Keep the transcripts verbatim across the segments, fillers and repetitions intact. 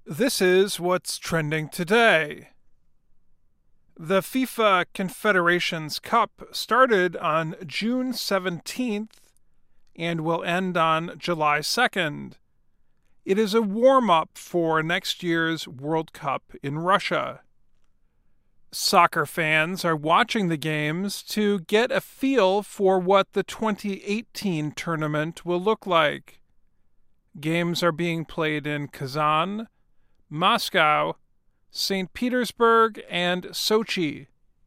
This is what's trending today. The FIFA Confederations Cup started on June seventeenth and will end on July second. It is a warm-up for next year's World Cup in Russia. Soccer fans are watching the games to get a feel for what the twenty eighteen tournament will look like. Games are being played in Kazan, Moscow, Saint Petersburg, and Sochi.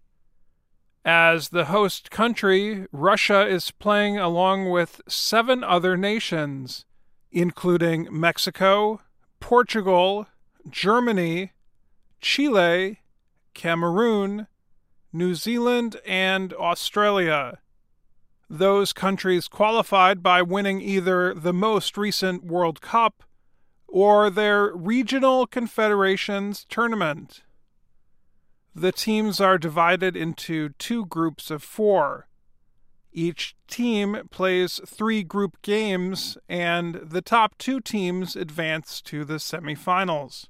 As the host country, Russia is playing along with seven other nations, including Mexico, Portugal, Germany, Chile, Cameroon, New Zealand, and Australia. Those countries qualified by winning either the most recent World Cup or their Regional Confederations tournament. The teams are divided into two groups of four. Each team plays three group games, and the top two teams advance to the semifinals.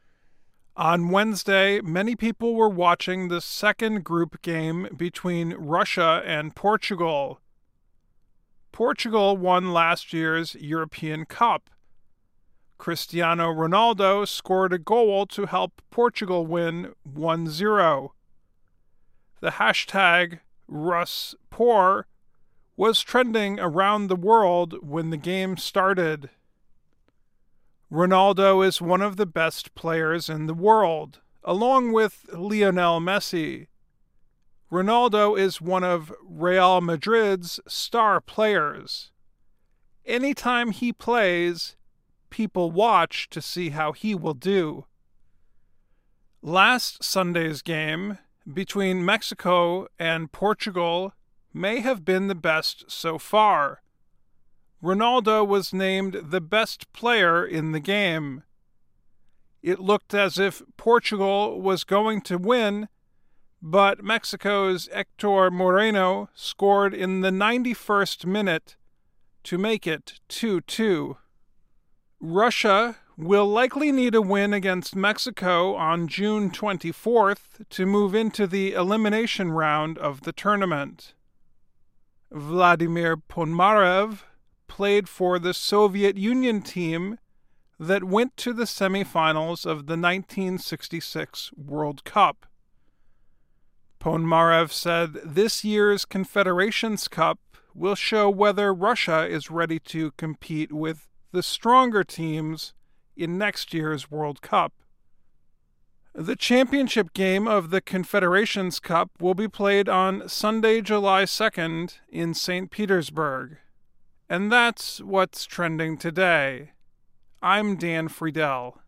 On Wednesday, many people were watching the second group game between Russia and Portugal. Portugal won last year's European Cup. Cristiano Ronaldo scored a goal to help Portugal win one zero. The hashtag RusPoor was trending around the world when the game started. Ronaldo is one of the best players in the world, along with Lionel Messi. Ronaldo is one of Real Madrid's star players. Anytime he plays, people watch to see how he will do. Last Sunday's game between Mexico and Portugal may have been the best so far. Ronaldo was named the best player in the game. It looked as if Portugal was going to win, but Mexico's Hector Moreno scored in the ninety-first minute to make it two two. Russia will likely need a win against Mexico on June twenty-fourth to move into the elimination round of the tournament. Vladimir Ponomarev played for the Soviet Union team that went to the semifinals of the nineteen sixty-six World Cup. Ponomarev said this year's Confederations Cup will show whether Russia is ready to compete with the stronger teams in next year's World Cup. The championship game of the Confederations Cup will be played on Sunday, July second in Saint Petersburg. And that's what's trending today. I'm Dan Friedel.